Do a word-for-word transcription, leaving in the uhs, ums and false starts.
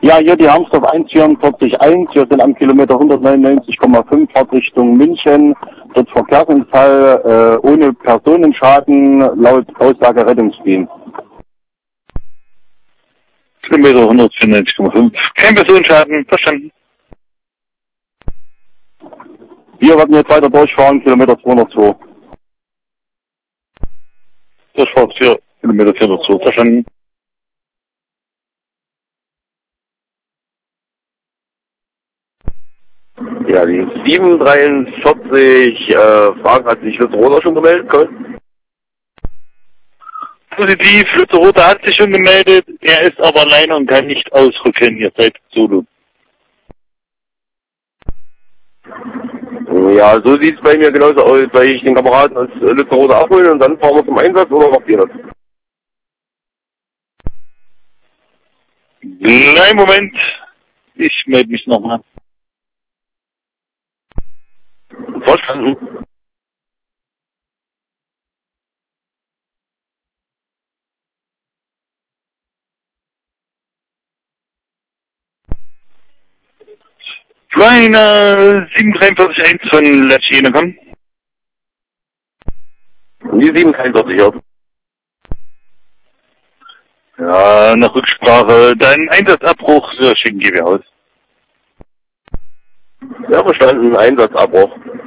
Ja, hier die Harmsdorf eins vierundvierzig eins. Wir sind am Kilometer hundertneunundneunzig Komma fünf, Fahrtrichtung München. Dort Verkehrsunfall äh, ohne Personenschaden laut Aussage Rettungsdienst. Kilometer hundertvierundneunzig Komma fünf. Kein Personenschaden, verstanden. Wir werden jetzt weiter durchfahren, Kilometer zweihundertzwei. Durchfahrt für Kilometer vierhundertzwei, verstanden. Ja, die sieben dreiundvierzig äh, Fragen hat sich Lützeroda schon gemeldet, Cool. Positiv, Lützeroda hat sich schon gemeldet, er ist aber alleine und kann nicht ausrücken, ihr seid solo. Ja, so sieht's bei mir genauso aus, weil ich den Kameraden aus Lützeroda abholen und dann fahren wir zum Einsatz, oder macht ihr das? Kleinen Moment, ich melde mich nochmal. Verstanden. Kleiner sieben drei eins eins von Latschene, komm. Die sieben dreiundvierzig, ja. Ja, nach Rücksprache, dann Einsatzabbruch, so schicken wir aus. Ja, verstanden, Einsatzabbruch.